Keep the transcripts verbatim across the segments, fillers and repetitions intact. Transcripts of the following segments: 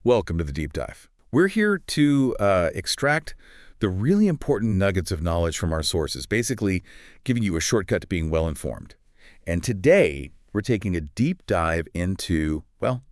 Welcome to the Deep Dive. We're here to uh, extract the really important nuggets of knowledge from our sources, basically giving you a shortcut to being well-informed. And today, we're taking a deep dive into, well,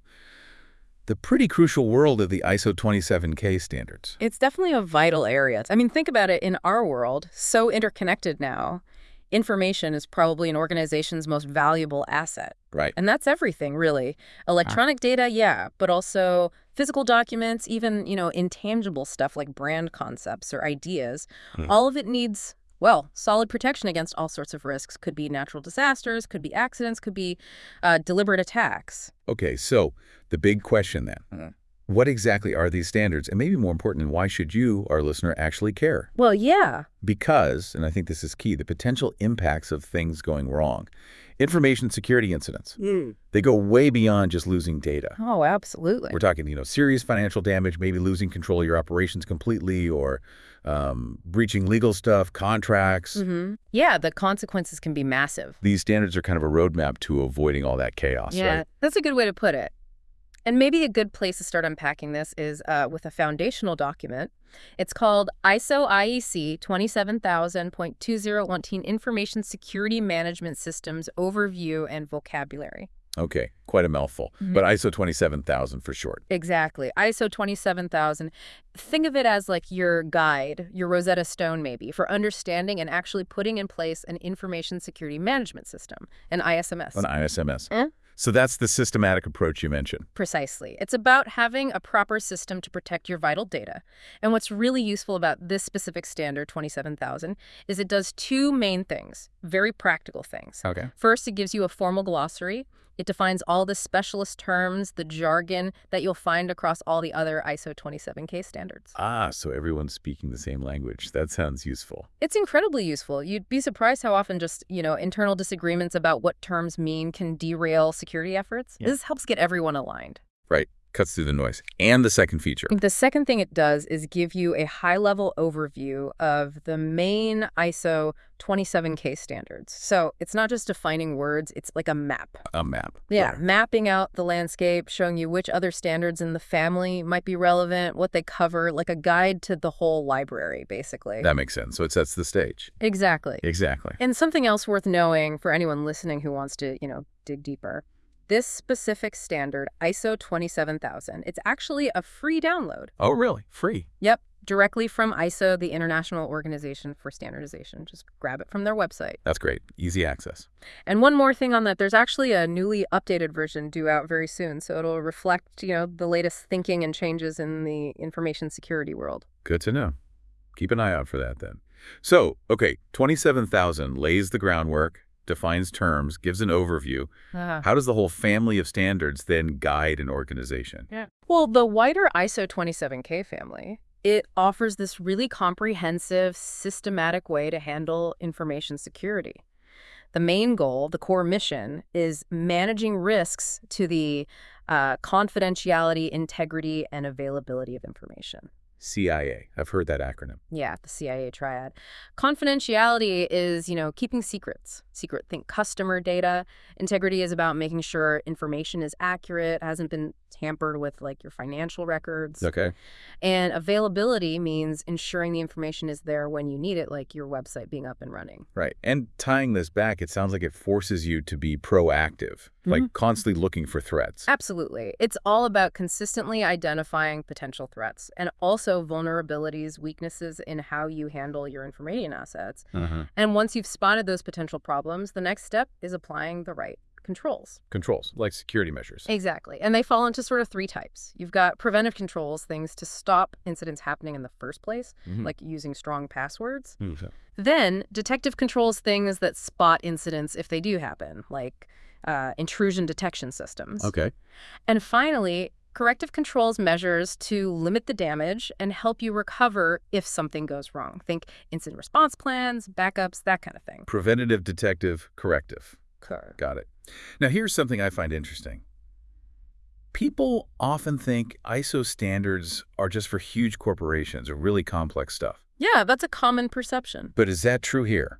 the pretty crucial world of the I S O twenty-seven K standards. It's definitely a vital area. I mean, think about it. In our world, so interconnected now, information is probably an organization's most valuable asset. Right. And that's everything, really. Electronic ah. data, yeah, but also physical documents, even, you know, intangible stuff like brand concepts or ideas. Hmm. All of it needs, well, solid protection against all sorts of risks. Could be natural disasters, could be accidents, could be uh, deliberate attacks. Okay, so the big question then. Hmm. What exactly are these standards? And maybe more important, why should you, our listener, actually care? Well, yeah. Because, and I think this is key, the potential impacts of things going wrong. Information security incidents. Mm. They go way beyond just losing data. Oh, absolutely. We're talking, you know, serious financial damage, maybe losing control of your operations completely, or um, breaching legal stuff, contracts. Mm-hmm. Yeah, the consequences can be massive. These standards are kind of a roadmap to avoiding all that chaos, yeah, right? That's a good way to put it. And maybe a good place to start unpacking this is uh, with a foundational document. It's called I S O I E C twenty-seven thousand point two oh one Information Security Management Systems Overview and Vocabulary. Okay, quite a mouthful, mm-hmm. but I S O twenty-seven thousand for short. Exactly. I S O twenty-seven thousand. Think of it as like your guide, your Rosetta Stone maybe, for understanding and actually putting in place an information security management system, an I S M S. An I S M S. Eh? So that's the systematic approach you mentioned. Precisely. It's about having a proper system to protect your vital data. And what's really useful about this specific standard, twenty-seven thousand, is it does two main things, very practical things. Okay. First, it gives you a formal glossary. It defines all the specialist terms, the jargon that you'll find across all the other I S O twenty-seven K standards. Ah, so everyone's speaking the same language. That sounds useful. It's incredibly useful. You'd be surprised how often just, you know, internal disagreements about what terms mean can derail security efforts. Yeah. This helps get everyone aligned. Right. Cuts through the noise. And the second feature. The second thing it does is give you a high-level overview of the main I S O twenty-seven K standards. So it's not just defining words, it's like a map. A map. Yeah, Sorry. Mapping out the landscape, showing you which other standards in the family might be relevant, what they cover, like a guide to the whole library, basically. That makes sense. So it sets the stage. Exactly. Exactly. And something else worth knowing for anyone listening who wants to, you know, dig deeper. This specific standard, I S O twenty-seven thousand, it's actually a free download. Oh, really? Free? Yep. Directly from I S O, the International Organization for Standardization. Just grab it from their website. That's great. Easy access. And one more thing on that, there's actually a newly updated version due out very soon. So it'll reflect, you know, the latest thinking and changes in the information security world. Good to know. Keep an eye out for that then. So, okay, twenty-seven thousand lays the groundwork, defines terms, gives an overview. Uh-huh. How does the whole family of standards then guide an organization? Yeah. Well, the wider I S O twenty-seven K family, it offers this really comprehensive, systematic way to handle information security. The main goal, the core mission, is managing risks to the uh, confidentiality, integrity, and availability of information. C I A. I've heard that acronym. Yeah, the C I A triad. Confidentiality is, you know, keeping secrets. Secret, think customer data. Integrity is about making sure information is accurate, hasn't been tampered with, like your financial records. Okay. And availability means ensuring the information is there when you need it, like your website being up and running. Right. And tying this back, it sounds like it forces you to be proactive, mm-hmm. like constantly looking for threats. Absolutely. It's all about consistently identifying potential threats and also vulnerabilities, weaknesses in how you handle your information assets. Uh-huh. And once you've spotted those potential problems, the next step is applying the right controls. Controls, like security measures. Exactly. And they fall into sort of three types. You've got preventive controls, things to stop incidents happening in the first place, mm-hmm. like using strong passwords. Mm-hmm. Then detective controls, things that spot incidents if they do happen, like uh, intrusion detection systems. Okay. And finally, corrective controls measures to limit the damage and help you recover if something goes wrong. Think incident response plans, backups, that kind of thing. Preventative, detective, corrective. Correct. Got it. Now, here's something I find interesting. People often think I S O standards are just for huge corporations or really complex stuff. Yeah, that's a common perception. But is that true here?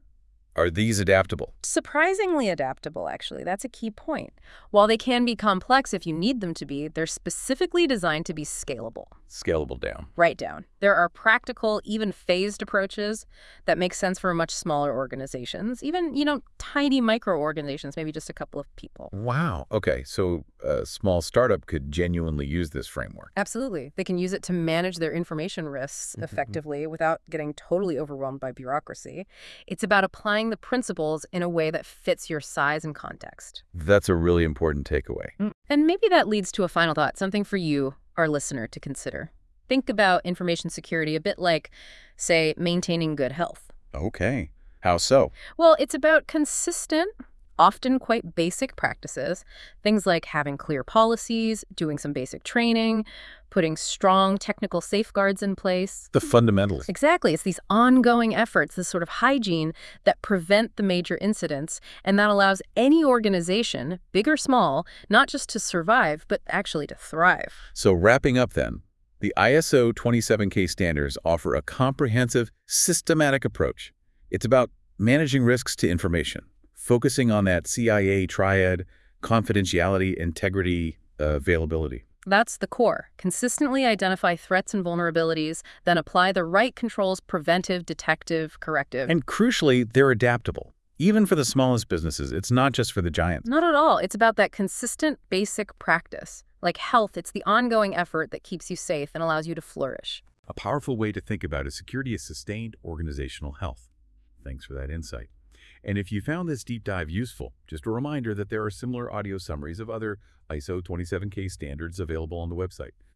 Are these adaptable? Surprisingly adaptable, actually. That's a key point. While they can be complex if you need them to be, they're specifically designed to be scalable. Scalable down. Right down. There are practical, even phased approaches that make sense for much smaller organizations, even, you know, tiny micro-organizations, maybe just a couple of people. Wow. Okay, so a small startup could genuinely use this framework. Absolutely. They can use it to manage their information risks effectively without getting totally overwhelmed by bureaucracy. It's about applying the principles in a way that fits your size and context. That's a really important takeaway. Mm. And maybe that leads to a final thought, something for you, our listener, to consider. Think about information security a bit like, say, maintaining good health. Okay. How so? Well, it's about consistent, often quite basic practices, things like having clear policies, doing some basic training, putting strong technical safeguards in place. The fundamentals. Exactly. It's these ongoing efforts, this sort of hygiene that prevent the major incidents, and that allows any organization, big or small, not just to survive, but actually to thrive. So wrapping up then, the I S O twenty-seven K standards offer a comprehensive, systematic approach. It's about managing risks to information, focusing on that C I A triad: confidentiality, integrity, uh, availability. That's the core. Consistently identify threats and vulnerabilities, then apply the right controls: preventive, detective, corrective. And crucially, they're adaptable. Even for the smallest businesses, it's not just for the giants. Not at all. It's about that consistent, basic practice. Like health, it's the ongoing effort that keeps you safe and allows you to flourish. A powerful way to think about is security as sustained organizational health. Thanks for that insight. And if you found this deep dive useful, just a reminder that there are similar audio summaries of other I S O twenty-seven K standards available on the website.